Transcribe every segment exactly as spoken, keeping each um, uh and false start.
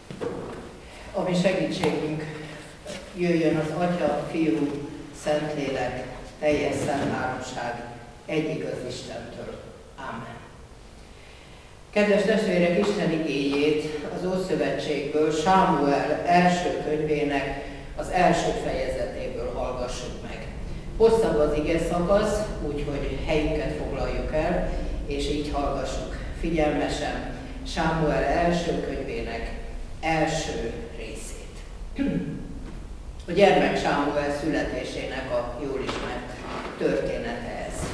A mi segítségünk jöjjön az Atya, Fiú, Szentlélek, teljes szent háromság, egy igaz Istentől. Ámen. Kedves testvérek, Isten igéjét az Ószövetségből, Sámuel első könyvének az első fejezetéből hallgassuk meg. Hosszabb az ige szakasz, úgyhogy helyünket foglaljuk el, és így hallgassuk figyelmesen Sámuel első könyvének első részét. A gyermek Sámuel születésének a jól ismert története ez.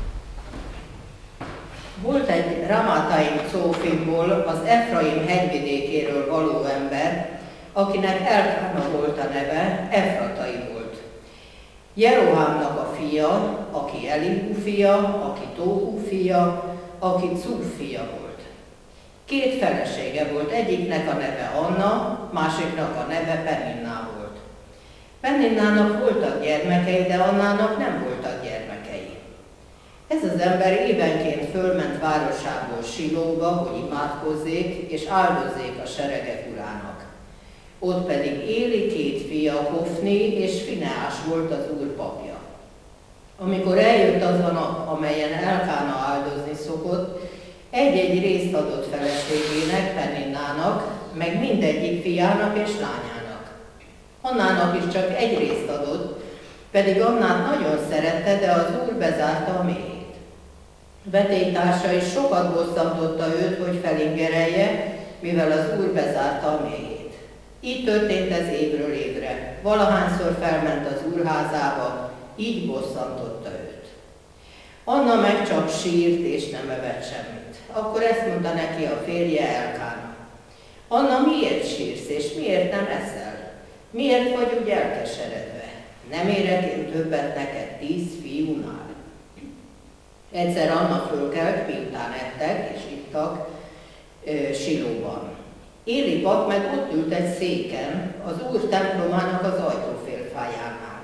Volt egy Ramátaim Cófimból, az Efraim hegyvidékéről való ember, akinek Elkána volt a neve, Efratai volt. Jerohámnak a fia, aki Elihu fia, aki Tóhu fia, aki Cúf fia volt. Két felesége volt, egyiknek a neve Anna, másiknak a neve Peninná volt. Peninnának voltak gyermekei, de Annának nem voltak gyermekei. Ez az ember évenként fölment városából Silóba, hogy imádkozzék és áldozzék a seregek urának. Ott pedig Éli két fia, Hofni és Fineás volt az úr papja. Amikor eljött az a nap, amelyen Elkána áldozni szokott, egy-egy részt adott feleségének, Peninnának, meg mindegyik fiának és lányának. Annának is csak egy részt adott, pedig Annát nagyon szerette, de az úr bezárta a méhét. Vetélytársa is sokat bosszantotta őt, hogy felingerelje, mivel az úr bezárta a méhét. Így történt ez évről évre. Valahányszor felment az úrházába, így bosszantotta őt. Anna meg csak sírt és nem evett semmit. Akkor ezt mondta neki a férje, Elkána. Anna, miért sírsz és miért nem eszel? Miért vagy úgy elkeseredve? Nem érek én többet neked tíz fiúnál? Egyszer Anna fölkelt, miután ettek és ittak e, Silóban. Éli pap meg ott ült egy széken, az úr templomának az ajtófélfájánál.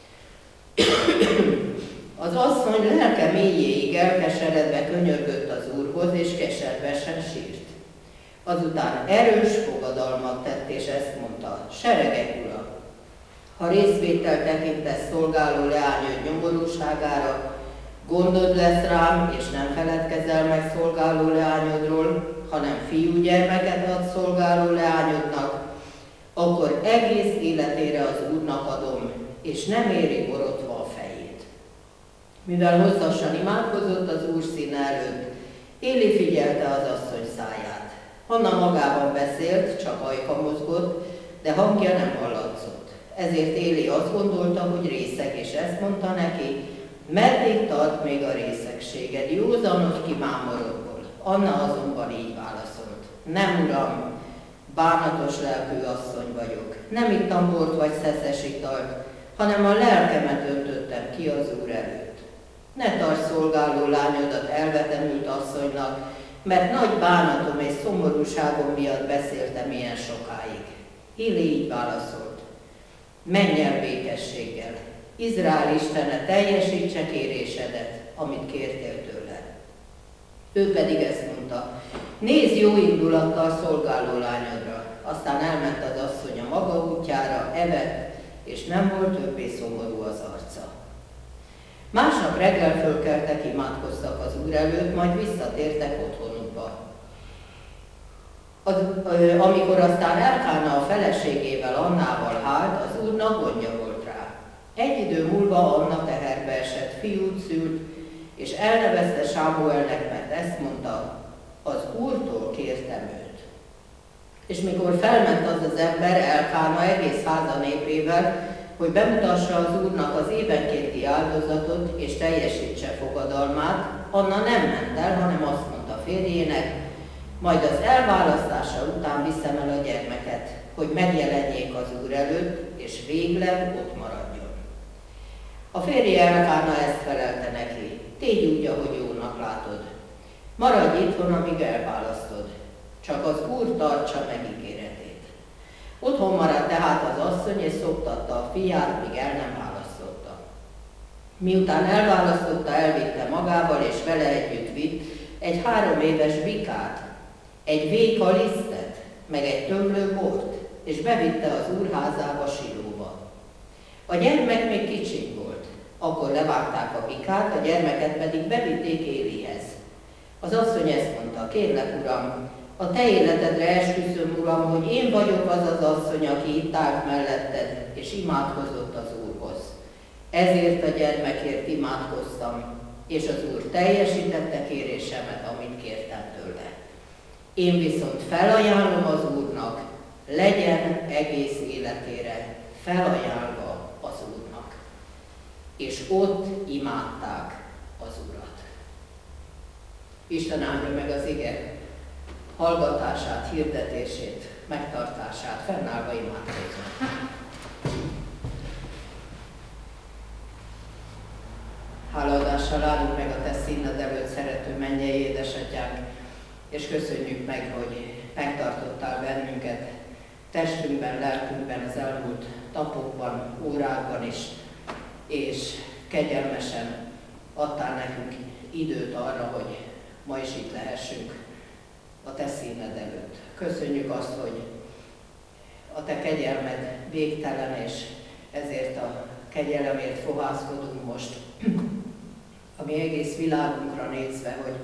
Az asszony lelke mélyéig elkeseredve könyörgött az úrhoz, és keservesen sírt. Azután erős fogadalmat tett, és ezt mondta: seregek ura, ha részvétel tekintesz szolgáló leányod nyomorúságára, gondod lesz rám, és nem feledkezel meg szolgáló leányodról, hanem fiúgyermeket ad szolgáló leányodnak, akkor egész életére az úrnak adom, és nem éri borotva a fejét. Mivel hosszasan imádkozott az úr színe előtt, Éli figyelte az asszony száját. Anna magában beszélt, csak ajka mozgott, de hangja nem hallatszott. Ezért Éli azt gondolta, hogy részeg, és ezt mondta neki: meddig tart még a részegséged? Józanodj ki mámorodból. Anna azonban így válaszolt: nem, uram, bánatos lelkű asszony vagyok. Nem ittam bort vagy szeszes italt, hanem a lelkemet öntöttem ki az úr előtt. Ne tarts szolgáló lányodat elvetemült asszonynak, mert nagy bánatom és szomorúságom miatt beszéltem ilyen sokáig. Éli így válaszolt: menj el békességgel, Izrael Istene teljesítse kérésedet, amit kértél tőle. Ő pedig ezt mondta: nézz jó indulattal szolgáló lányodra. Aztán elment az asszony a maga útjára, evett, és nem volt többé szomorú az arca. Másnap reggel fölkeltek, imádkoztak az úr előtt, majd visszatértek otthonukba. Az, amikor aztán Elkána a feleségével, Annával hált, az úrnak gondja volt rá. Egy idő múlva Anna teherbe esett, fiút szült, és elnevezte Sámuelnek, mert ezt mondta: az úrtól kértem őt. És mikor felment az az ember, Elkána egész háza népével, hogy bemutassa az úrnak az évenkénti áldozatot, és teljesítse fogadalmát, Anna nem ment el, hanem azt mondta férjének: majd az elválasztása után viszem el a gyermeket, hogy megjelenjék az úr előtt, és végleg ott maradjon. A férje Elkána ezt felelte neki: tégy úgy, ahogy jónak látod. Maradj itthon, amíg elválasztod. Csak az úr tartsa meg ígéretét. Otthon maradt tehát az asszony, és szoptatta a fiát, míg el nem választotta. Miután elválasztotta, elvitte magával, és vele együtt vitt egy három éves bikát, egy véka lisztet, meg egy tömlő bort, és bevitte az úrházába, Silóba. A gyermek még kicsiny volt, akkor levágták a bikát, a gyermeket pedig bevitték Élihez. Az asszony ezt mondta: kérlek, uram, a te életedre esküszöm, uram, hogy én vagyok az az asszony, aki itt állt melletted, és imádkozott az Úrhoz. Ezért a gyermekért imádkoztam, és az Úr teljesítette kérésemet, amit kértem tőle. Én viszont felajánlom az Úrnak, legyen egész életére felajánlva az Úrnak. És ott imádták az Urat. Isten áldja meg az ige hallgatását, hirdetését, megtartását, fennállva imádkozunk. Hálaadással állunk meg a te színed előtt, szerető mennyei édesatyánk, és köszönjük meg, hogy megtartottál bennünket testünkben, lelkünkben az elmúlt napokban, órákban is, és kegyelmesen adtál nekünk időt arra, hogy ma is itt lehessünk a te színed előtt. Köszönjük azt, hogy a te kegyelmed végtelen, és ezért a kegyelemért fohászkodunk most, ami egész világunkra nézve, hogy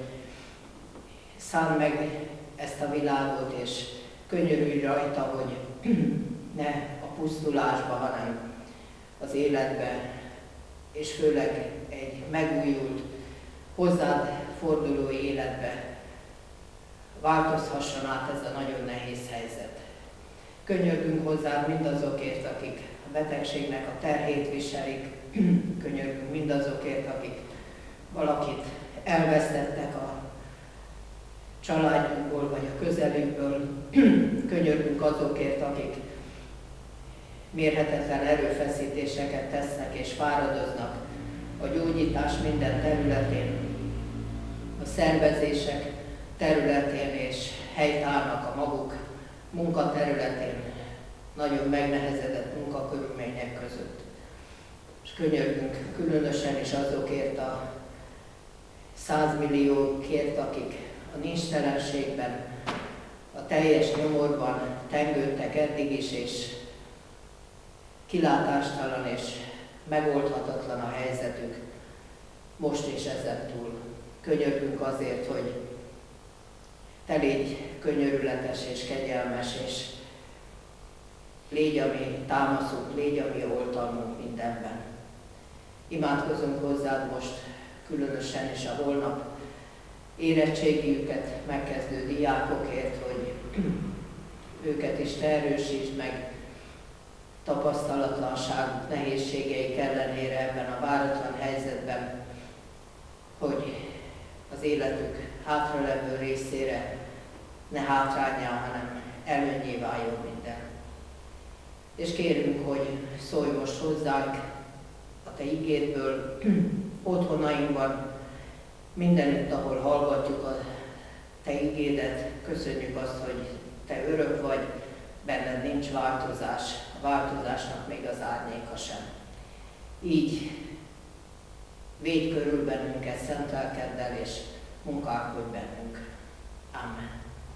szánd meg ezt a világot, és könyörülj rajta, hogy ne a pusztulásba, hanem az életbe, és főleg egy megújult, hozzád forduló életbe változhasson át ez a nagyon nehéz helyzet. Könyörgünk hozzád mindazokért, akik a betegségnek a terhét viselik, könyörgünk mindazokért, akik valakit elvesztettek a családjukból vagy a közelükből, könyörgünk azokért, akik mérhetetlen erőfeszítéseket tesznek és fáradoznak a gyógyítás minden területén, a szervezések területén, és helytállnak a maguk munkaterületén, nagyon megnehezedett munkakörülmények között. És könyörgünk különösen is azokért a százmilliókért, akik a nincstelenségben, a teljes nyomorban tengődtek eddig is, és kilátástalan és megoldhatatlan a helyzetük most és ezen túl. Könyörgünk azért, hogy te légy könyörületes és kegyelmes, és légy a mi támaszunk, légy a mi oltalmunk mindenben. Imádkozunk hozzád most különösen is a holnap érettségiüket megkezdő diákokért, hogy őket is te erősítsd meg tapasztalatlanságuk, nehézségeik ellenére ebben a váratlan helyzetben, hogy az életük hátralevő részére ne hátrányá, hanem előnyé váljon minden. És kérünk, hogy szólj most hozzánk a te igédből, otthonainkban, mindenütt, ahol hallgatjuk a te igédet. Köszönjük azt, hogy te örök vagy, benned nincs változás, a változásnak még az árnyéka sem. Így védj körül bennünket szent lelkeddel, és munkálkodj bennünk. Amen.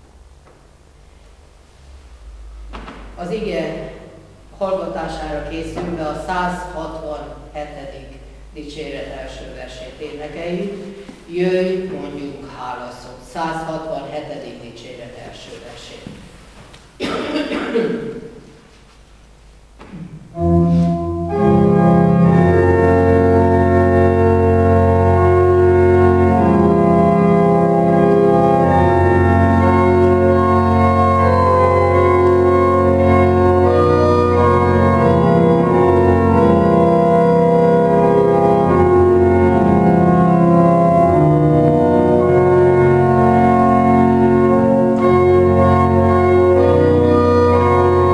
Az ige hallgatására készülve a száz hatvanhetedik dicséret első versét énekeljük. Jöjj, mondjunk hálaszót. száz hatvanhetedik dicséret első versét. Thank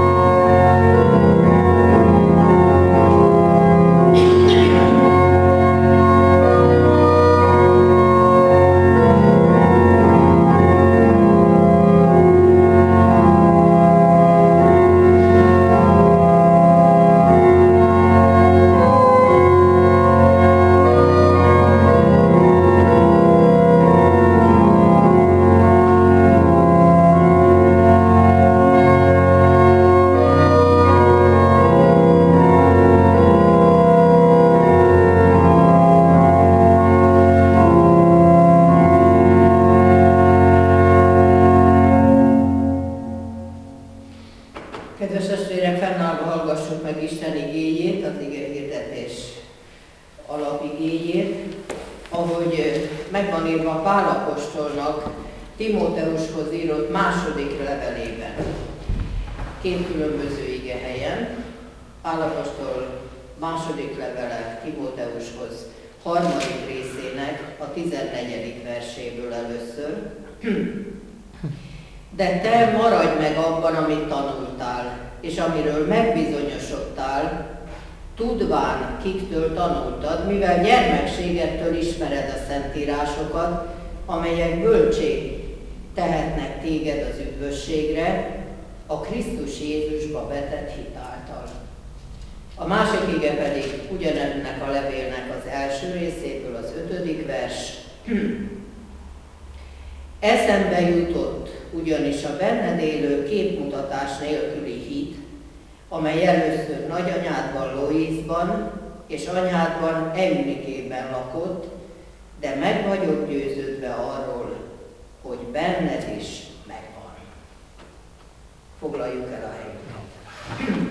Timóteushoz írott második levelében, két különböző igehelyen, Pál apostol második levele Timóteushoz harmadik részének a tizennegyedik verséből először. De te maradj meg abban, amit tanultál, és amiről megbizonyosodtál, tudván, kiktől tanultad, mivel gyermekségettől ismered a szentírásokat, amelyek bölcsé tehetnek téged az üdvösségre, a Krisztus Jézusba vetett hit által. A másik ige pedig ugyanennek a levélnek az első részéből az ötödik vers. Eszembe jutott ugyanis a benned élő képmutatás nélküli hit, amely először nagyanyádban Loisban és anyádban Eunikében lakott, de meg vagyok győződve arról, hogy benned is megvan. Foglaljuk el a helyünket.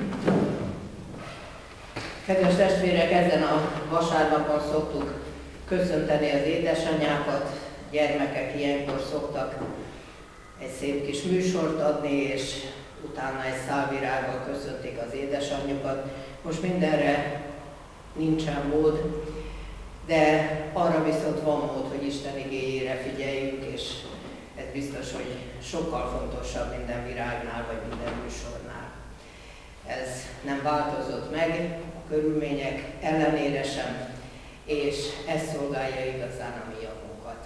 Kedves testvérek, ezen a vasárnapon szoktuk köszönteni az édesanyákat, gyermekek ilyenkor szoktak egy szép kis műsort adni, és utána egy szálvirággal köszöntik az édesanyjukat. Most mindenre nincsen mód, de arra viszont van mód, hogy Isten igéjére figyeljünk, és ez biztos, hogy sokkal fontosabb minden virágnál, vagy minden műsornál. Ez nem változott meg a körülmények ellenére sem, és ez szolgálja igazán a mi jakunkat.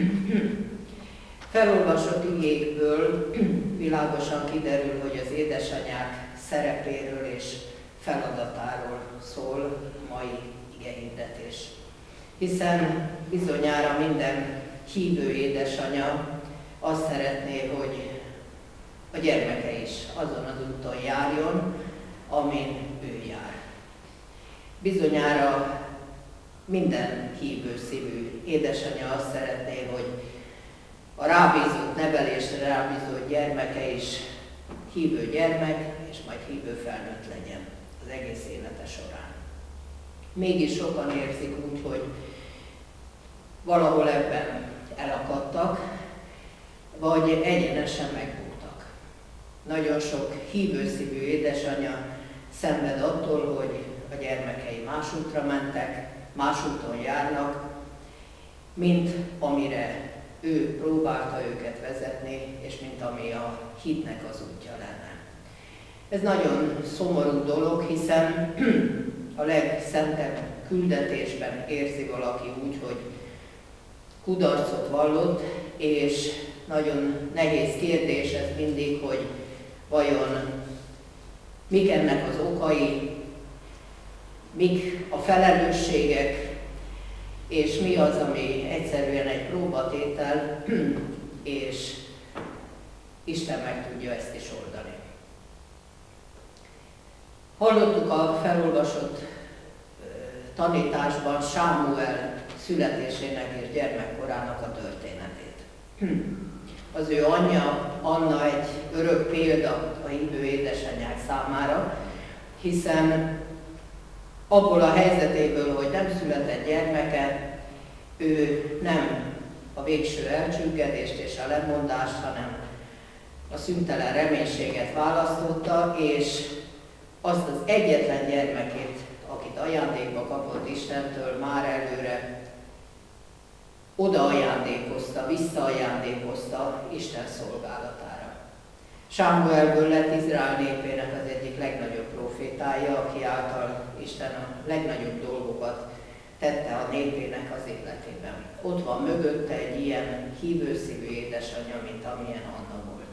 Felolvasott igékből világosan kiderül, hogy az édesanyák szerepéről és feladatáról szól a mai igehirdetés. Hiszen bizonyára minden hívő édesanya azt szeretné, hogy a gyermeke is azon az úton járjon, amin ő jár. Bizonyára minden hívő szívű édesanya azt szeretné, hogy a rábízott nevelésre rábízott gyermeke is hívő gyermek, és majd hívő felnőtt legyen az egész élete során. Mégis sokan érzik úgy, hogy valahol ebben elakadtak, vagy egyenesen megbuktak. Nagyon sok hívőszívű édesanya szenved attól, hogy a gyermekei más útra mentek, más úton járnak, mint amire ő próbálta őket vezetni, és mint ami a hitnek az útja lenne. Ez nagyon szomorú dolog, hiszen a legszentebb küldetésben érzi valaki úgy, hogy kudarcot vallott, és nagyon nehéz kérdés ez mindig, hogy vajon mik ennek az okai, mik a felelősségek, és mi az, ami egyszerűen egy próbatétel, és Isten meg tudja ezt is oldani. Hallottuk a felolvasott tanításban Sámuel születésének és gyermekkorának a történetét. Az ő anyja, Anna egy örök példa a hívő édesanyák számára, hiszen abból a helyzetéből, hogy nem született gyermeke, ő nem a végső elcsüggedést és a lemondást, hanem a szüntelen reménységet választotta, és azt az egyetlen gyermekét, akit ajándékba kapott Istentől, már előre oda ajándékozta, visszaajándékozta Isten szolgálatára. Sámuelből lett Izrael népének az egyik legnagyobb profétája, aki által Isten a legnagyobb dolgokat tette a népének az életében. Ott van mögötte egy ilyen hívőszívű édesanyja, mint amilyen Anna volt.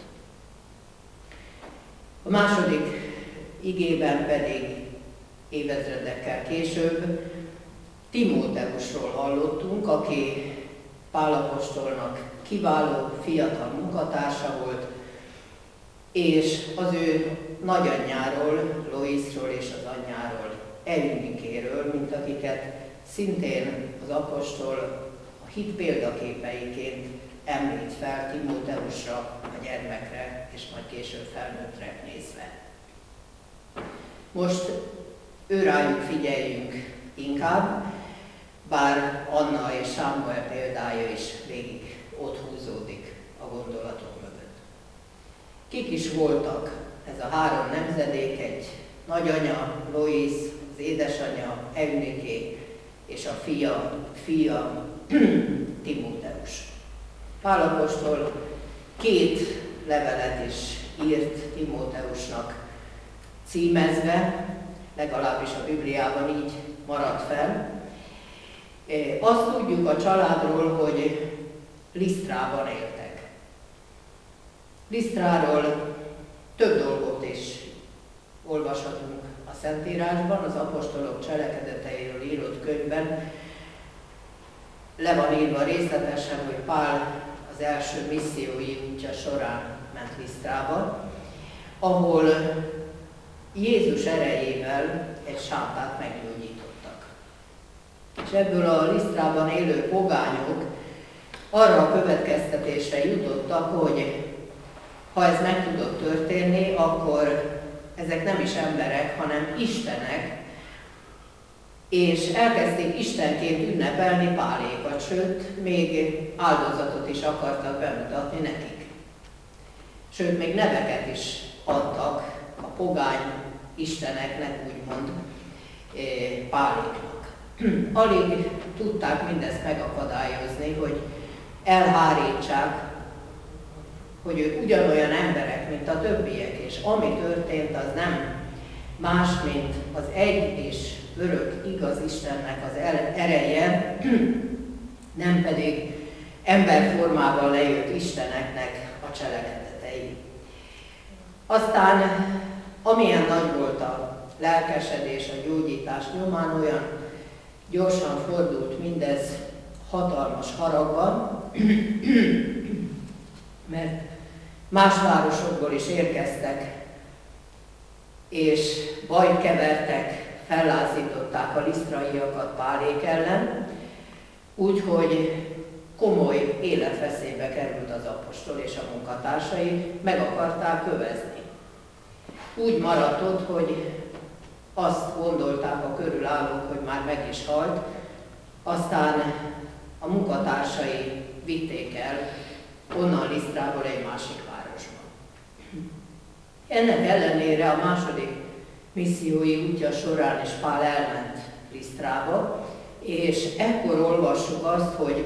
A második igében pedig évezredekkel később Timóteusról hallottunk, aki Pál apostolnak kiváló fiatal munkatársa volt, és az ő nagyanyjáról, Loisról és az anyjáról, Eunikéről, mint akiket szintén az apostol a hit példaképeiként említ fel Timóteusra, a gyermekre, és majd később felnőttre nézve. Most őrájuk figyeljünk inkább, bár Anna és Sámuel példája is végig ott húzódik a gondolatok mögött. Kik is voltak ez a három nemzedék, egy nagyanya, Lois, az édesanyja, Euniké, és a fia, fia Timóteus. Pál apostol két levelet is írt Timóteusnak címezve, legalábbis a Bibliában így maradt fel. Azt tudjuk a családról, hogy Lisztrában éltek. Lisztráról több dolgot is olvashatunk a Szentírásban, az apostolok cselekedeteiről írott könyvben. Le van írva részletesen, hogy Pál az első missziói útja során ment Lisztrába, ahol Jézus erejével egy sápát meggyógyítottak. És ebből a Lisztrában élő pogányok arra a következtetésre jutottak, hogy ha ez meg tudott történni, akkor ezek nem is emberek, hanem istenek, és elkezdték istenként ünnepelni Pálékat, sőt, még áldozatot is akartak bemutatni nekik. Sőt, még neveket is adtak a pogány isteneknek, úgymond Páléknak. Alig tudták mindezt megakadályozni, hogy elhárítsák, hogy ők ugyanolyan emberek, mint a többiek, és ami történt, az nem más, mint az egy és örök igaz Istennek az ereje, nem pedig emberformában lejött isteneknek a cselekedetei. Aztán amilyen nagy volt a lelkesedés a gyógyítás nyomán, olyan gyorsan fordult mindez hatalmas haragban, mert más városokból is érkeztek, és bajt kevertek, fellázították a lisztraiakat Pálék ellen, úgyhogy komoly életveszélybe került az apostol és a munkatársai, meg akarták kövezni. Úgy maradt ott, hogy azt gondolták a körülállók, hogy már meg is halt, aztán a munkatársai vitték el onnan Lisztrából egy másik városba. Ennek ellenére a második missziói útja során is Pál elment Lisztrába, és ekkor olvassuk azt, hogy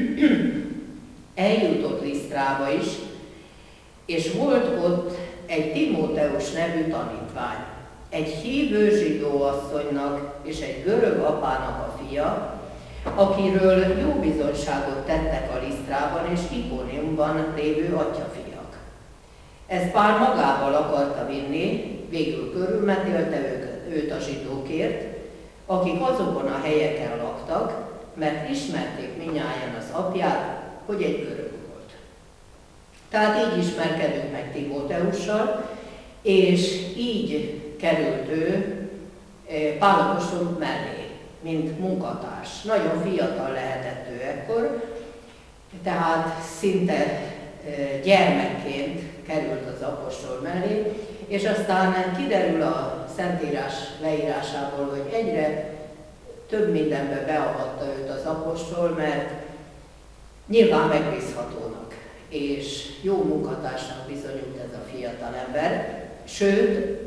eljutott Lisztrába is, és volt ott egy Timóteus nevű tanítvány, egy hívő zsidó asszonynak és egy görög apának a fia, akiről jó bizonyságot tettek a Lisztrában és Ikoniumban lévő atyafiak. Ezt Pál magával akarta vinni, végül körülmetélte őt a zsidókért, akik azokon a helyeken laktak, mert ismerték mindnyájan az apját, hogy egy görög volt. Tehát így ismerkedünk meg Timóteussal, és így került ő Pál apostol mellé, mint munkatárs. Nagyon fiatal lehetett ő ekkor, tehát szinte gyermekként került az apostol mellé, és aztán kiderül a Szentírás leírásából, hogy egyre több mindenbe beavatta őt az apostol, mert nyilván megbízhatónak, és jó munkatársnak bizonyult ez a fiatal ember. Sőt,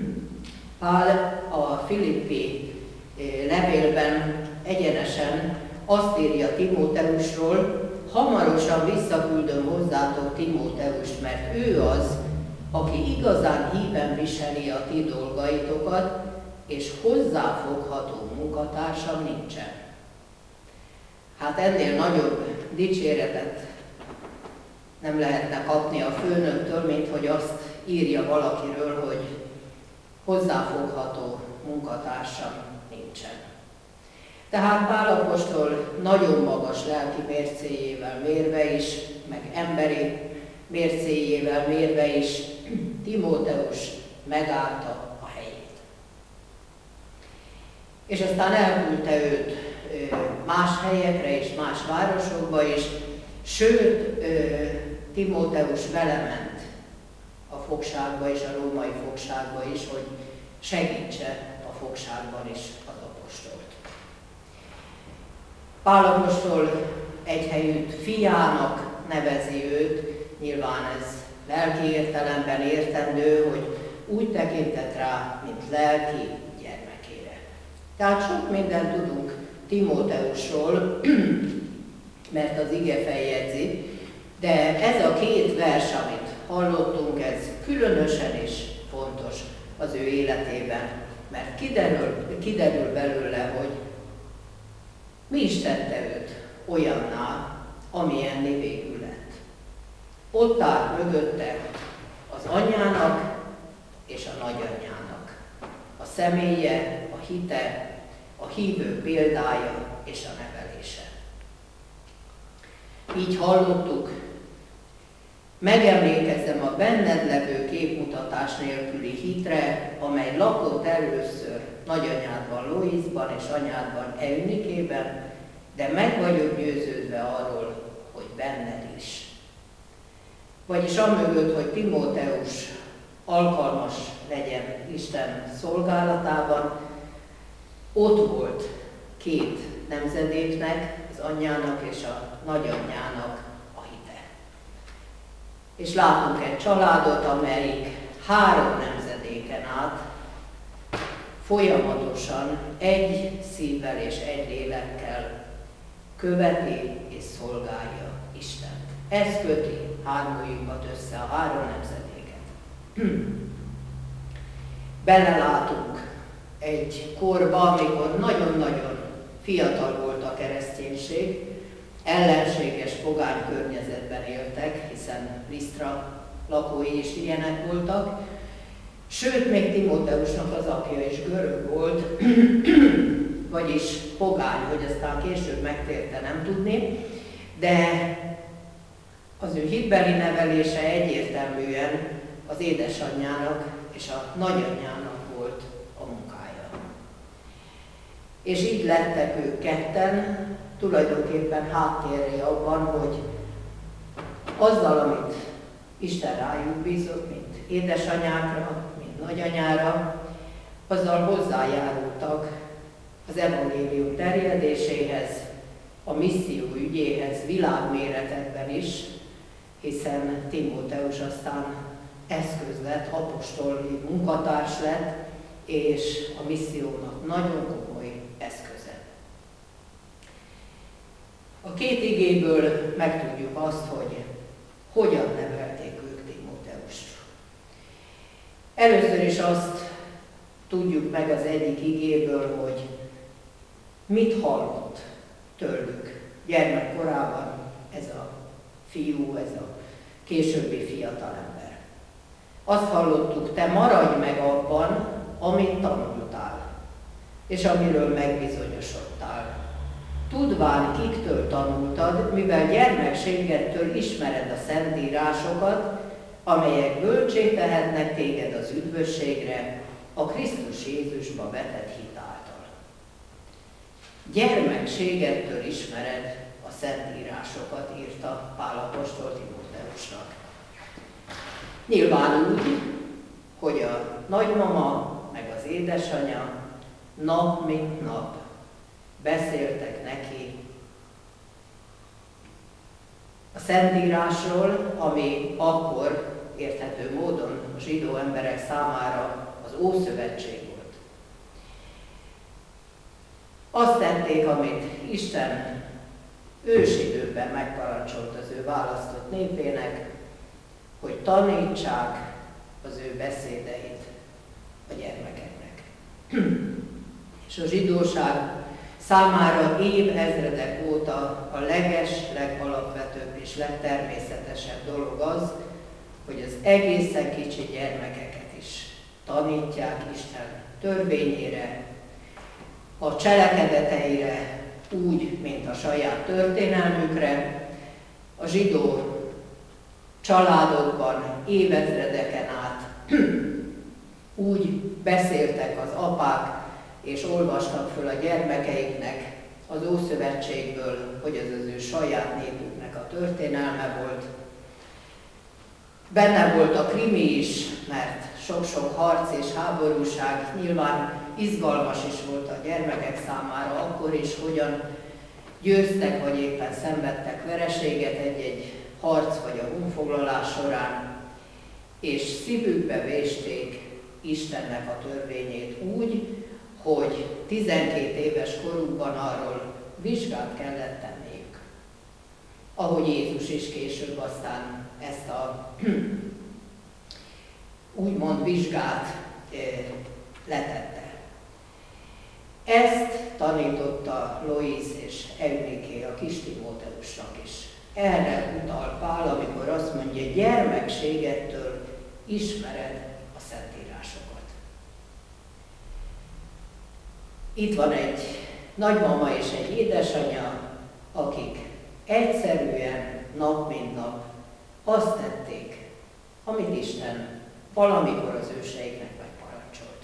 Pál a Filippi levélben egyenesen azt írja Timóteusról, hamarosan visszaküldöm hozzátok Timóteust, mert ő az, aki igazán híven viseli a ti dolgaitokat, és hozzáfogható munkatársam nincsen. Hát ennél nagyobb dicséretet nem lehetne kapni a főnöktől, mint hogy azt írja valakiről, hogy hozzáfogható munkatársam nincsen. Tehát Pál apostol nagyon magas lelki mércéjével mérve is, meg emberi mércéjével mérve is Timóteus megállta a helyét. És aztán elküldte őt más helyekre és más városokba is, sőt, Timóteus belement a fogságba és a római fogságba is, hogy segítse a fogságban is az apostolt. Pál apostol egyhelyütt fiának nevezi őt, nyilván ez lelki értelemben értendő, hogy úgy tekintett rá, mint lelki gyermekére. Tehát sok mindent tudunk Timóteusról, mert az ige feljegyzi, de ez a két vers, amit hallottunk, ez különösen is fontos az ő életében, mert kiderül, kiderül belőle, hogy mi is tette őt olyanná, amilyenné végül lett. Ott áll mögötte az anyjának és a nagyanyjának a személye, a hite, a hívő példája és a nevelése. Így hallottuk, megemlékezem a benned levő képmutatás nélküli hitre, amely lakott először nagyanyádban, Loisban és anyádban, Eunikében, de meg vagyok győződve arról, hogy benned is. Vagyis amögött, hogy Timóteus alkalmas legyen Isten szolgálatában, ott volt két nemzedéknek, az anyjának és a nagyanyjának a hite. És látunk egy családot, amelyik három nemzedéken át folyamatosan egy szívvel és egy lélekkel követi és szolgálja Istent. Ez köti hármójukat össze, a három nemzedéket. Belelátunk egy korba, amikor nagyon-nagyon fiatal volt a kereszténység, ellenséges pogány környezetben éltek, hiszen Lisztra lakói is ilyenek voltak, sőt, még Timóteusnak az apja is görög volt, vagyis pogány, hogy aztán később megtérte, nem tudni, de az ő hitbeli nevelése egyértelműen az édesanyjának és a nagyanyjának volt a munkája. És így lettek ők ketten, tulajdonképpen háttérre abban, hogy azzal, amit Isten rájuk bízott, mint édesanyákra, mint nagyanyára, azzal hozzájárultak az evangélium terjedéséhez, a misszió ügyéhez világméretekben is, hiszen Timóteus aztán eszköz lett, apostoli munkatárs lett, és a missziónak nagyon komoly eszköze. A két igéből megtudjuk azt, hogy hogyan nevelték ők Timóteust. Először is azt tudjuk meg az egyik igéből, hogy mit hallott tőlük gyermekkorában ez a fiú, ez a későbbi fiatalember. Azt hallottuk, te maradj meg abban, amit tanultál, és amiről megbizonyosodtál. Tudván, kiktől tanultad, mivel gyermekségettől ismered a szentírásokat, amelyek bölcsé tehetnek téged az üdvösségre, a Krisztus Jézusba vetett hit által. Gyermekségettől ismered a szentírásokat, írta Pál apostol Timóteusnak. Nyilván úgy, hogy a nagymama meg az édesanyja nap mint nap beszéltek neki a Szentírásról, ami akkor érthető módon a zsidó emberek számára az Ószövetség volt. Azt tették, amit Isten ősidőben megparancsolt az ő választott népének, hogy tanítsák az ő beszédeit a gyermekeknek. És a zsidóság számára évezredek óta a leges, legalapvetőbb és legtermészetesebb dolog az, hogy az egészen kicsi gyermekeket is tanítják Isten törvényére, a cselekedeteire úgy, mint a saját történelmükre. A zsidó családokban évezredeken át úgy beszéltek az apák, és olvastak föl a gyermekeiknek az Ószövetségből, hogy az az ő saját népüknek a történelme volt. Benne volt a krimi is, mert sok-sok harc és háborúság nyilván izgalmas is volt a gyermekek számára, akkor is hogyan győztek, vagy éppen szenvedtek vereséget egy-egy harc vagy a honfoglalás során, és szívükbe vésték Istennek a törvényét úgy, hogy tizenkét éves korukban arról vizsgát kellett tenniük. Ahogy Jézus is később aztán ezt a úgymond vizsgát letette. Ezt tanította Lois és Euniké a kis Timóteusnak is. Erre utal Pál, amikor azt mondja, gyermekségettől ismered a Szentírásokat. Itt van egy nagymama és egy édesanyja, akik egyszerűen nap mint nap azt tették, amit Isten valamikor az őseiknek megparancsolt.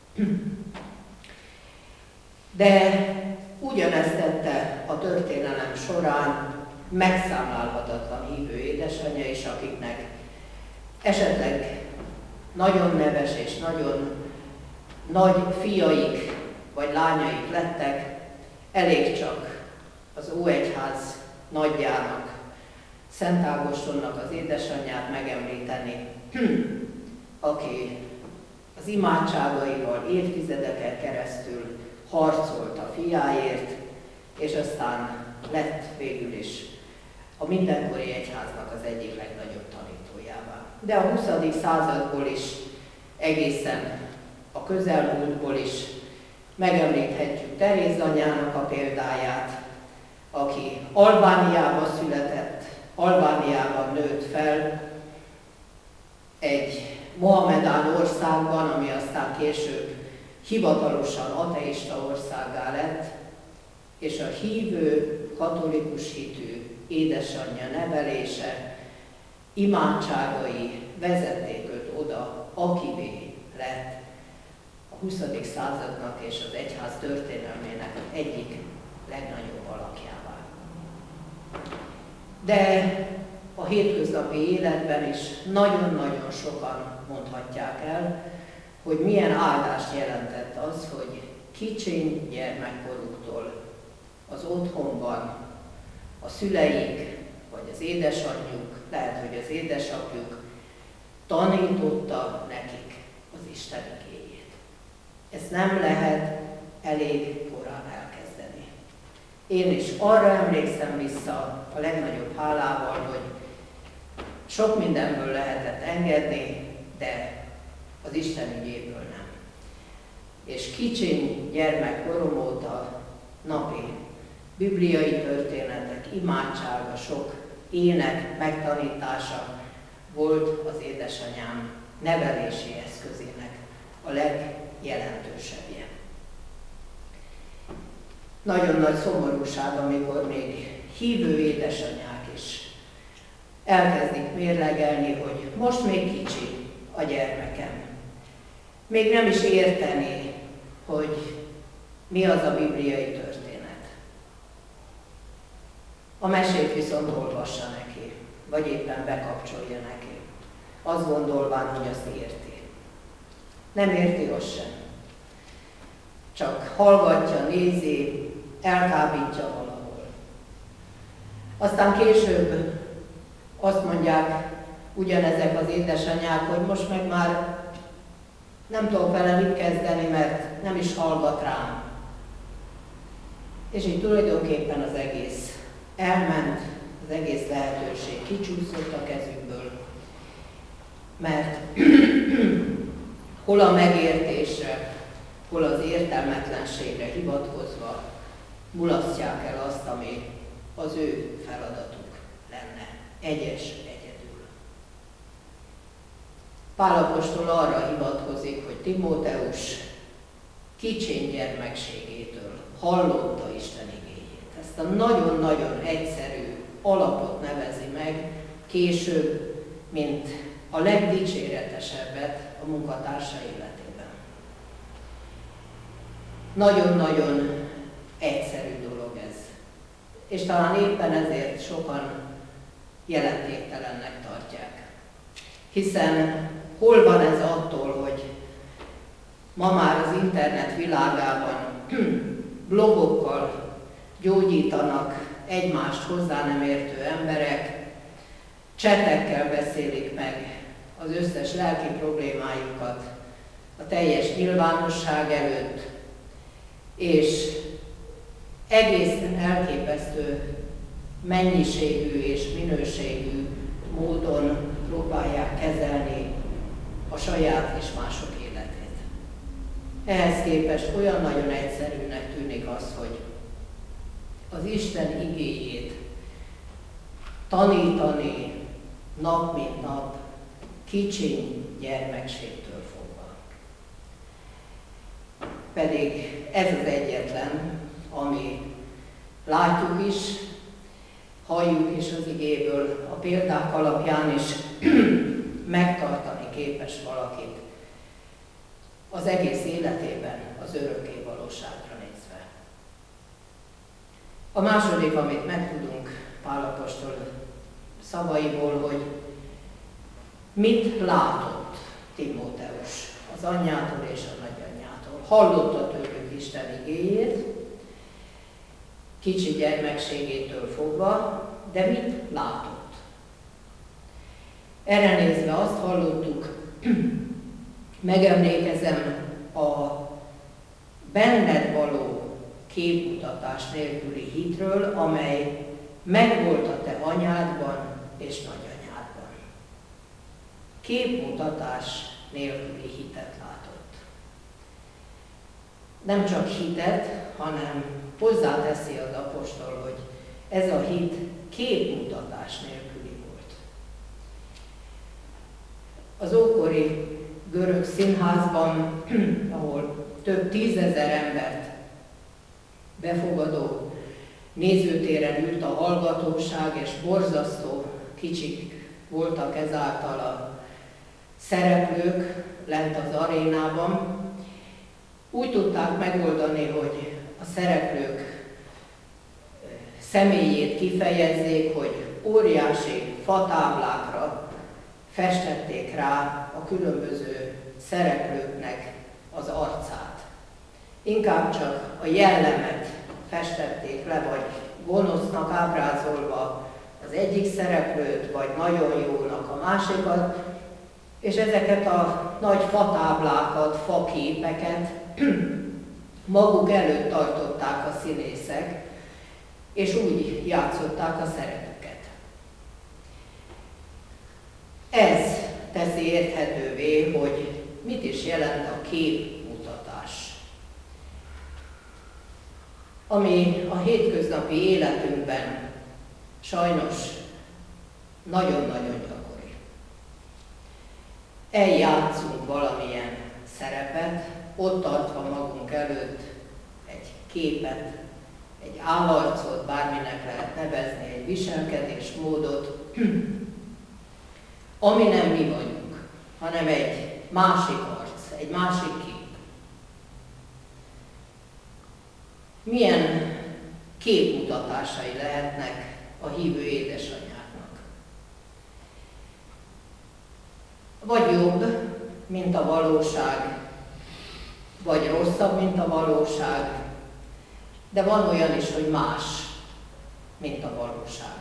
De ugyanezt tette a történelem során megszámlálhatatlan hívő édesanyja is, akiknek esetleg nagyon neves és nagyon nagy fiaik vagy lányaik lettek, elég csak az Óegyház nagyjának, Szent Ágostonnak az édesanyját megemlíteni, aki az imádságaival évtizedeken keresztül harcolt a fiáért, és aztán lett végül is a mindenkori egyháznak az egyik legnagyobb tanítójává. De a huszadik századból is, egészen a közelmúltból is megemlíthetjük Teréz anyának a példáját, aki Albániában született, Albániában nőtt fel, egy mohamedán országban, ami aztán később hivatalosan ateista országgá lett, és a hívő, katolikus hitű édesanyja nevelése, imádságai vezették őt oda, akivé lett a huszadik századnak és az egyház történelmének egyik legnagyobb alakjává. De a hétköznapi életben is nagyon-nagyon sokan mondhatják el, hogy milyen áldást jelentett az, hogy kicsiny gyermekkoruktól az otthonban a szüleik, vagy az édesanyjuk, lehet, hogy az édesapjuk tanította nekik az Isten igéjét. Ezt nem lehet elég korán elkezdeni. Én is arra emlékszem vissza a legnagyobb hálával, hogy sok mindenből lehetett engedni, de az Isten ügyéből nem. És kicsiny gyermekkorom óta napi bibliai történetek, imádsága, sok ének megtanítása volt az édesanyám nevelési eszközének a legjelentősebbje. Nagyon nagy szomorúság, amikor még hívő édesanyák is elkezdik mérlegelni, hogy most még kicsi a gyermekem. Még nem is érteni, hogy mi az a bibliai történet. A mesét viszont olvassa neki, vagy éppen bekapcsolja neki, azt gondolván, hogy azt érti. Nem érti azt sem. Csak hallgatja, nézi, elkábítja valahol. Aztán később azt mondják ugyanezek az édesanyák, hogy most meg már nem tudok vele mit kezdeni, mert nem is hallgat rám. És így tulajdonképpen az egész elment, az egész lehetőség kicsúszott a kezükből, mert hol a megértésre, hol az értelmetlenségre hivatkozva mulasztják el azt, ami az ő feladatuk lenne, egyes egyedül. Pál apostol arra hivatkozik, hogy Timóteus kicsiny gyermekségétől hallotta Isten igéjét. Ezt a nagyon-nagyon egyszerű alapot nevezi meg később, mint a legdicséretesebbet a munkatársa életében. Nagyon-nagyon egyszerű dolog ez. És talán éppen ezért sokan jelentéktelennek tartják. Hiszen hol van ez attól, hogy ma már az internet világában blogokkal gyógyítanak egymást hozzá nem értő emberek, csetekkel beszélik meg az összes lelki problémájukat a teljes nyilvánosság előtt, és egészen elképesztő mennyiségű és minőségű módon próbálják kezelni a saját és mások életét. Ehhez képest olyan nagyon egyszerűnek tűnik az, hogy az Isten igéjét tanítani nap mint nap, kicsiny gyermekségtől fogva. Pedig ez az egyetlen, ami látjuk is, halljuk is az igéből, a példák alapján is megtartani képes valakit az egész életében az örökké valóságra nézve. A második, amit megtudunk Pál apostol szavaiból, hogy mit látott Timóteus az anyjától és a nagyanyjától. Hallotta tőlük Isten igéjét, kicsi gyermekségétől fogva, de mit látott? Erre nézve azt hallottuk, megemlékezem a benned való képmutatás nélküli hitről, amely megvolt a te anyádban és nagyanyádban. Képmutatás nélküli hitet látott. Nem csak hitet, hanem hozzáteszi az apostol, hogy ez a hit képmutatás nélküli volt. Az ókori görög színházban, ahol több tízezer embert befogadó nézőtéren ült a hallgatóság, és borzasztó kicsik voltak ezáltal a szereplők lent az arénában, úgy tudták megoldani, hogy a szereplők személyét kifejezzék, hogy óriási fatáblákra festették rá a különböző szereplőknek az arcát. Inkább csak a jellemet festették le, vagy gonosznak ábrázolva az egyik szereplőt, vagy nagyon jónak a másikat, és ezeket a nagy fatáblákat, faképeket maguk előtt tartották a színészek, és úgy játszották a szerepüket. Ez teszi érthetővé, hogy mit is jelent a képmutatás, ami a hétköznapi életünkben sajnos nagyon-nagyon gyakori. Eljátszunk valamilyen szerepet, ott tartva magunk előtt egy képet, egy állarcot, bárminek lehet nevezni, egy viselkedésmódot, ami nem mi vagyunk, hanem egy másik arc, egy másik kép. Milyen képmutatásai lehetnek a hívő édesanyáknak? Vagy jobb, mint a valóság, vagy rosszabb, mint a valóság, de van olyan is, hogy más, mint a valóság.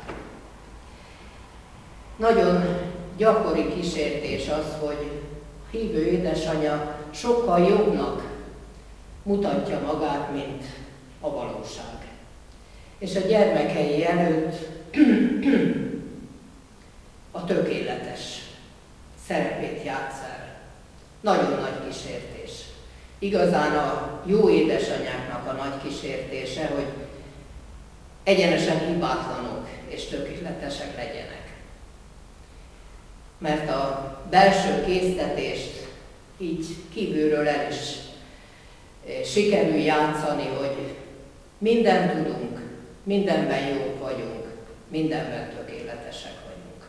Nagyon gyakori kísértés az, hogy a hívő édesanyja sokkal jobbnak mutatja magát, mint a valóság. És a gyermekei előtt a tökéletes szerepét játsz el. Nagyon nagy kísértés. Igazán a jó édesanyáknak a nagy kísértése, hogy egyenesen hibátlanok és tökéletesek legyenek. Mert a belső késztetést így kívülről el is sikerül játszani, hogy mindent tudunk, mindenben jók vagyunk, mindenben tökéletesek vagyunk.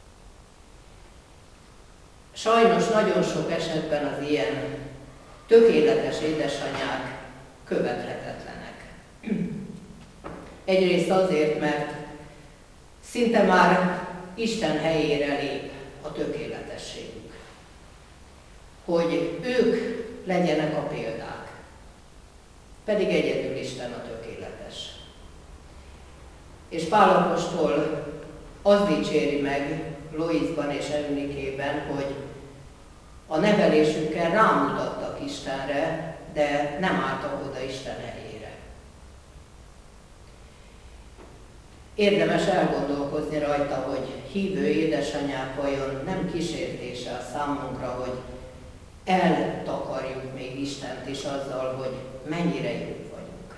Sajnos nagyon sok esetben az ilyen tökéletes édesanyák követhetetlenek. Egyrészt azért, mert szinte már Isten helyére lép a tökéletességük. Hogy ők legyenek a példák. Pedig egyedül Isten a tökéletes. És Pál apostol azt dicséri meg Loisban és Eunikében, hogy a nevelésükkel rámutattak Istenre, de nem álltak oda Isten helyére. Érdemes elgondolkozni rajta, hogy hívő édesanyák vajon nem kísértése a számunkra, hogy eltakarjuk még Istent is azzal, hogy mennyire jók vagyunk.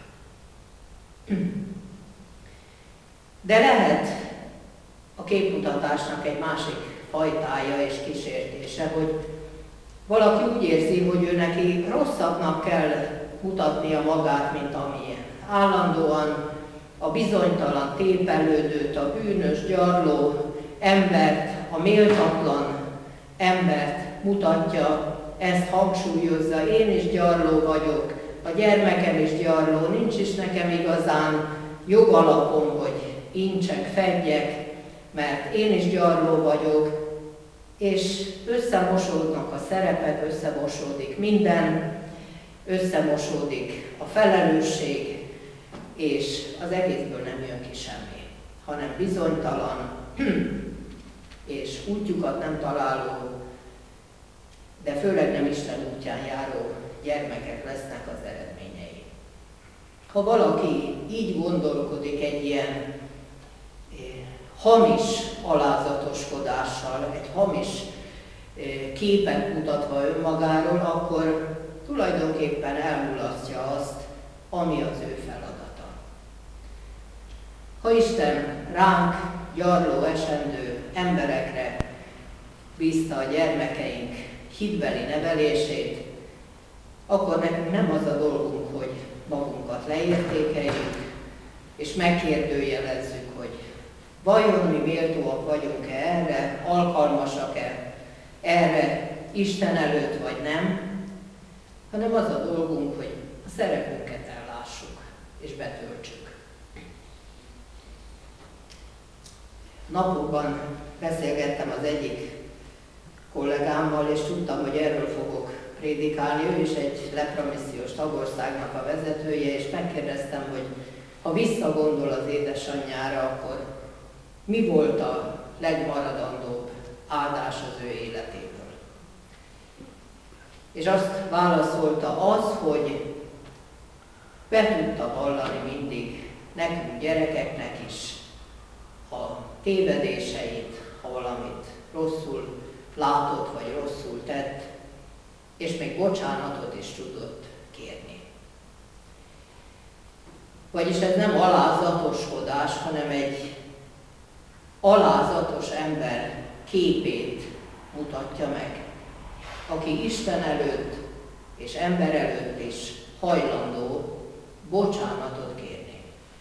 De lehet a képmutatásnak egy másik fajtája és kísértése, hogy valaki úgy érzi, hogy ő neki rosszabbnak kell mutatnia magát, mint amilyen. Állandóan a bizonytalan tépelődőt, a bűnös, gyarló embert, a méltatlan embert mutatja, ezt hangsúlyozza, én is gyarló vagyok, a gyermekem is gyarló, nincs is nekem igazán jogalapom, hogy incsek, fedjek, mert én is gyarló vagyok, és összemosódnak a szerepek, összemosódik minden, összemosódik a felelősség, és az egészből nem jön ki semmi, hanem bizonytalan, és útjukat nem találó, de főleg nem Isten útján járó gyermekek lesznek az eredményei. Ha valaki így gondolkodik egy ilyen hamis alázatoskodással, egy hamis képet mutatva önmagáról, akkor tulajdonképpen elmulasztja azt, ami az ő feladata. Ha Isten ránk, gyarló, esendő emberekre bízta a gyermekeink hitbeli nevelését, akkor nekünk nem az a dolgunk, hogy magunkat leértékeljük, és megkérdőjelezzük, hogy vajon mi méltóak vagyunk-e erre, alkalmasak-e erre Isten előtt, vagy nem, hanem az a dolgunk, hogy a szerepünket ellássuk és betöltsük. Napokban beszélgettem az egyik kollégámmal, és tudtam, hogy erről fogok prédikálni. Ő is egy lepramissziós tagországnak a vezetője, és megkérdeztem, hogy ha visszagondol az édesanyjára, akkor mi volt a legmaradandóbb áldás az ő életéből. És azt válaszolta, az, hogy be tudta vallani mindig nekünk gyerekeknek is a tévedéseit, ha valamit rosszul látott vagy rosszul tett, és még bocsánatot is tudott kérni. Vagyis ez nem alázatoskodás, hanem egy alázatos ember képét mutatja meg, aki Isten előtt és ember előtt is hajlandó bocsánatot kérni.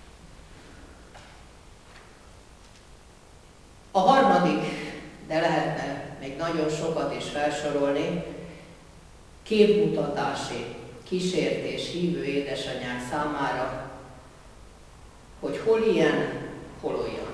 A harmadik, de lehetne még nagyon sokat is felsorolni, képmutatási kísértés hívő édesanyák számára, hogy hol ilyen, hol olyan.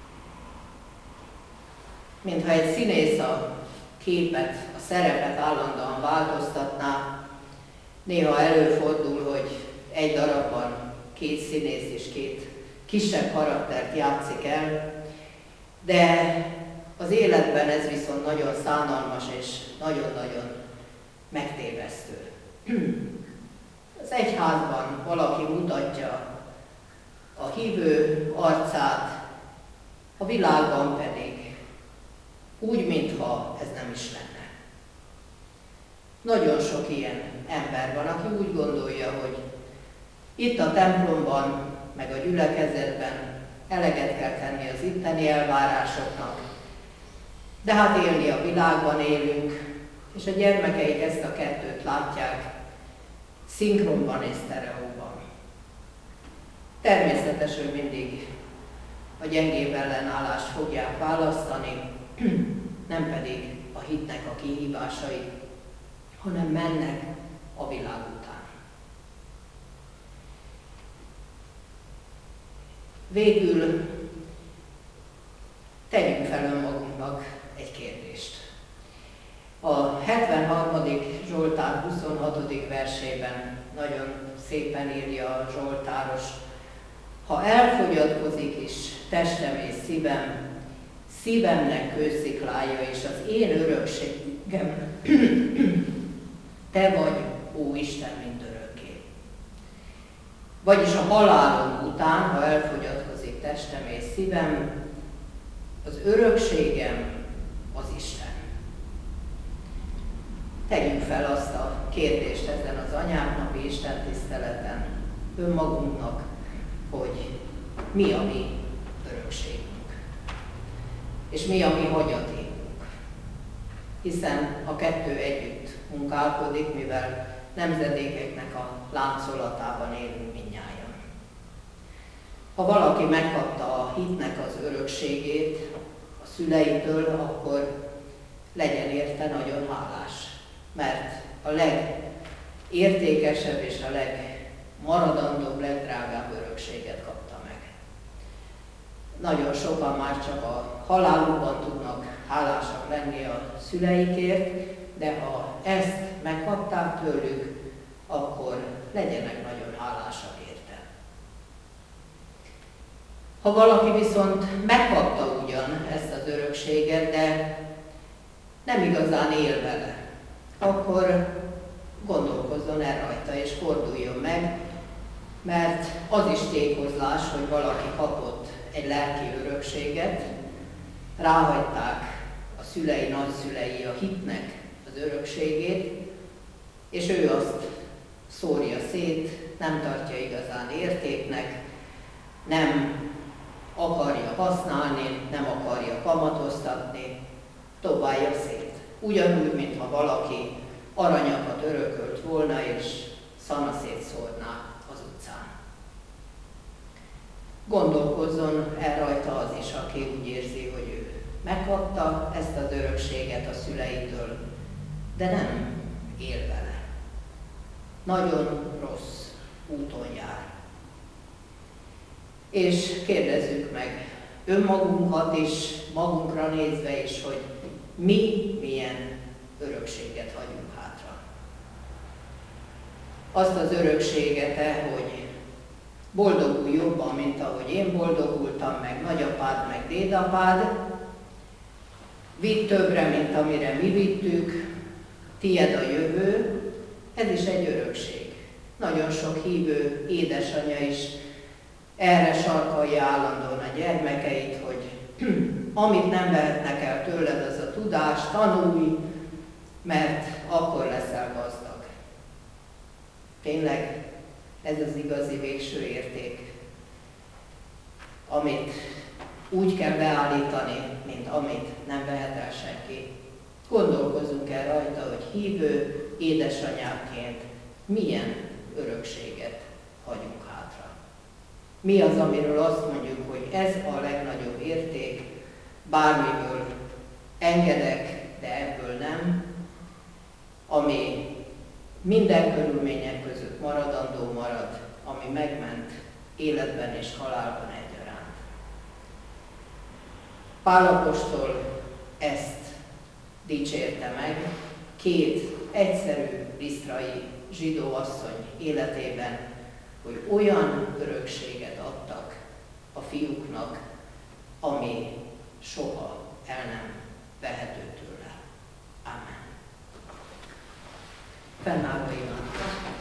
Mintha egy színész a képet, a szerepet állandóan változtatná, néha előfordul, hogy egy darabban két színész és két kisebb karaktert játszik el, de az életben ez viszont nagyon szánalmas és nagyon-nagyon megtévesztő. Az egyházban valaki mutatja a hívő arcát, a világban pedig úgy, mintha ez nem is lenne. Nagyon sok ilyen ember van, aki úgy gondolja, hogy itt a templomban, meg a gyülekezetben eleget kell tenni az itteni elvárásoknak, de hát élni a világban élünk, és a gyermekeik ezt a kettőt látják szinkronban és sztereóban. Természetesen mindig a gyengébb ellenállást fogják választani, nem pedig a hitnek a kihívásai, hanem mennek a világ után. Végül tegyünk fel önmagunknak egy kérdést. A hetvenharmadik Zsoltár huszonhatodik versében nagyon szépen írja a zsoltáros: ha elfogyatkozik is testem és szívem, szívemnek kősziklája és az én örökségem, te vagy, ó Isten, mindörökké. Vagyis a halálom után, ha elfogyatkozik testem és szívem, az örökségem az Isten. Tegyük fel azt a kérdést ezen az anyáknapi Isten tiszteleten önmagunknak, hogy mi a mi örökségünk, és mi a mi hagyatékunk. Hiszen a kettő együtt munkálkodik, mivel nemzedékeknek a láncolatában élünk mindnyájan. Ha valaki megkapta a hitnek az örökségét a szüleitől, akkor legyen érte nagyon hálás, mert a legértékesebb és a legmaradandóbb, legdrágább örökséget kapta meg. Nagyon sokan már csak a halálukban tudnak hálásak lenni a szüleikért, de ha ezt megkapták tőlük, akkor legyenek nagyon hálásak érte. Ha valaki viszont megkapta ugyan ezt az örökséget, de nem igazán él vele, akkor gondolkozzon el rajta és forduljon meg, mert az is tékozlás, hogy valaki kapott egy lelki örökséget, ráhagyták a szülei, nagyszülei a hitnek az örökségét, és ő azt szórja szét, nem tartja igazán értéknek, nem akarja használni, nem akarja kamatoztatni, dobálja szét. Ugyanúgy, mintha valaki aranyakat örökölt volna, és szanaszét szórná az utcán. Gondolkozzon el rajta az is, aki úgy érzi, hogy ő megkapta ezt az örökséget a szüleitől, de nem él vele. Nagyon rossz úton jár. És kérdezzük meg önmagunkat is, magunkra nézve is, hogy mi milyen örökséget hagyunk hátra. Azt az örökséget-e, hogy boldogulj jobban, mint ahogy én boldogultam, meg nagyapád, meg dédapád, vidd többre, mint amire mi vittük, tied a jövő, ez is egy örökség. Nagyon sok hívő édesanyja is erre sarkalja állandóan a gyermekeit, hogy amit nem vehetnek el tőled, az a tudás, tanulj, mert akkor leszel gazdag. Tényleg ez az igazi végső érték, amit úgy kell beállítani, mint amit nem vehet el senki. Gondolkozunk el rajta, hogy hívő édesanyáként milyen örökséget hagyunk hátra. Mi az, amiről azt mondjuk, hogy ez a legnagyobb érték, bármiből engedek, de ebből nem, ami minden körülmények között maradandó marad, ami megment életben és halálban egyaránt. Pál apostol ezt dicsérte meg két egyszerű lisztrai zsidó asszony életében, hogy olyan örökséget adtak a fiúknak, ami soha el nem vehető tőle. Amen. Fennálló imádkozunk.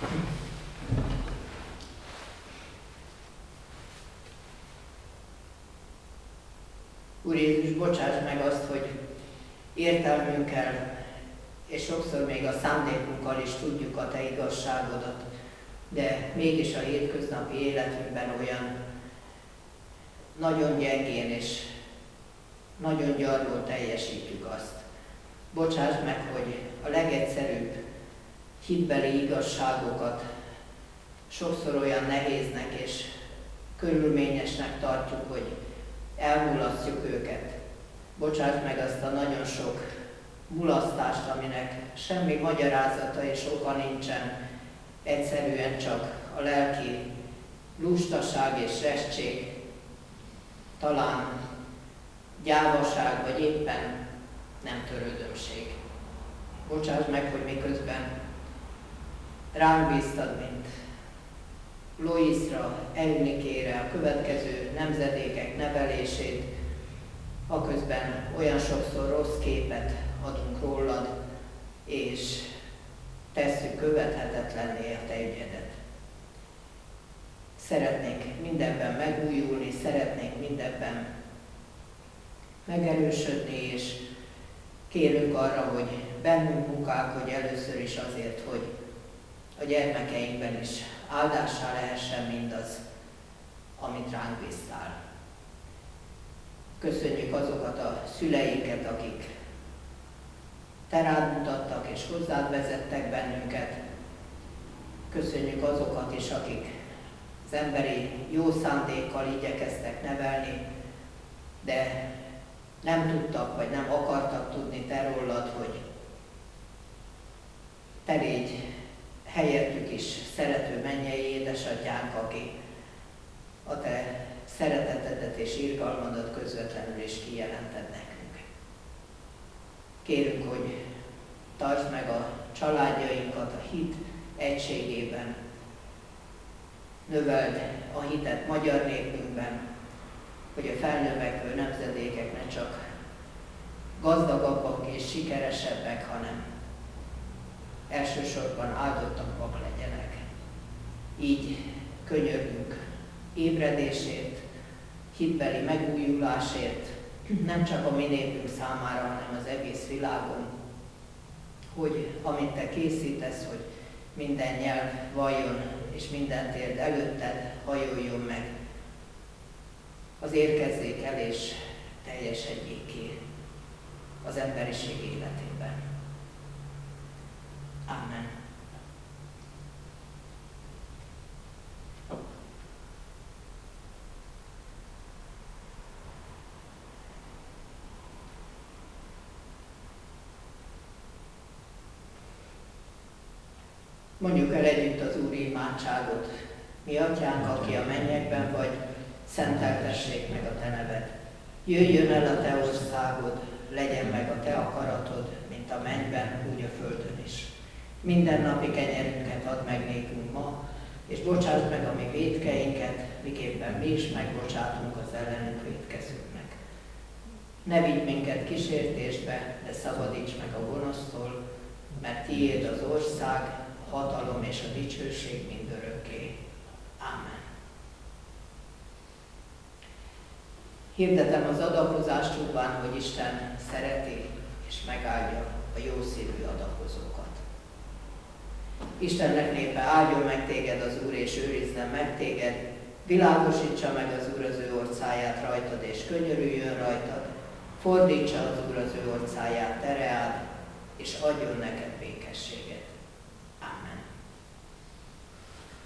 Úr Jézus, bocsáss meg azt, hogy értelmünkkel és sokszor még a szándékunkkal is tudjuk a Te igazságodat, de mégis a hétköznapi életünkben olyan nagyon gyengén és nagyon gyarlóan teljesítjük azt. Bocsáss meg, hogy a legegyszerűbb hitbeli igazságokat sokszor olyan nehéznek és körülményesnek tartjuk, hogy elmulasztjuk őket. Bocsáss meg azt a nagyon sok mulasztást, aminek semmi magyarázata és oka nincsen, egyszerűen csak a lelki lustaság és restség, talán gyávaság, vagy éppen nem törődömség. Bocsáss meg, hogy miközben ránk bíztad, mint Loisra, Eunikére, a következő nemzedékek nevelését, aközben olyan sokszor rossz képet adunk rólad, és tesszük követhetetlenné a te ügyedet. Szeretnénk mindenben megújulni, szeretnénk mindenben megerősödni, és kérünk arra, hogy bennünk munkálkodj először is azért, hogy a gyermekeinkben is áldássá lehessen mindaz, amit ránk bíztál. Köszönjük azokat a szüleiket, akik te rád mutattak és hozzád vezettek bennünket. Köszönjük azokat is, akik az emberi jó szándékkal igyekeztek nevelni, de nem tudtak, vagy nem akartak tudni te rólad, hogy te légy helyettük is szerető mennyei édesatyánk, aki a te szeretetedet és irgalmadat közvetlenül is kijelented nekünk. Kérünk, hogy tartsd meg a családjainkat a hit egységében, növeld a hitet magyar népünkben, hogy a felnövekvő nemzedékek ne csak gazdagabbak és sikeresebbek, hanem elsősorban áldottabbak legyenek. Így könyörgünk ébredésért, hitbeli megújulásért, nem csak a mi népünk számára, hanem az egész világon, hogy amit te készítesz, hogy minden nyelv valljon, és minden térd előtted hajoljon meg, az érkezzék el és teljesedjék ki az emberiség életében. Amen. Mondjuk el együtt az Úr imádságot. Mi atyánk, aki a mennyekben vagy, szenteltessék meg a te neved. Jöjjön el a te országod, legyen meg a te akaratod, mint a mennyben, úgy a földön is. Minden napi kenyerünket add meg nékünk ma, és bocsásd meg a mi vétkeinket, miképpen mi is megbocsátunk az ellenünk vétkezőknek. Ne vigy minket kísértésbe, de szabadíts meg a gonosztól, mert tiéd az ország, a hatalom és a dicsőség mindörökké. Amen. Hirdetem az adakozást csupán, hogy Isten szereti és megáldja a jó szívű adakozókat. Istennek népe, áldjon meg téged az Úr, és őrizzen meg téged, világosítsa meg az Úr az ő orcáját rajtad, és könyörüljön rajtad, fordítsa az Úr az ő orcáját tereád, és adjon neked békességet.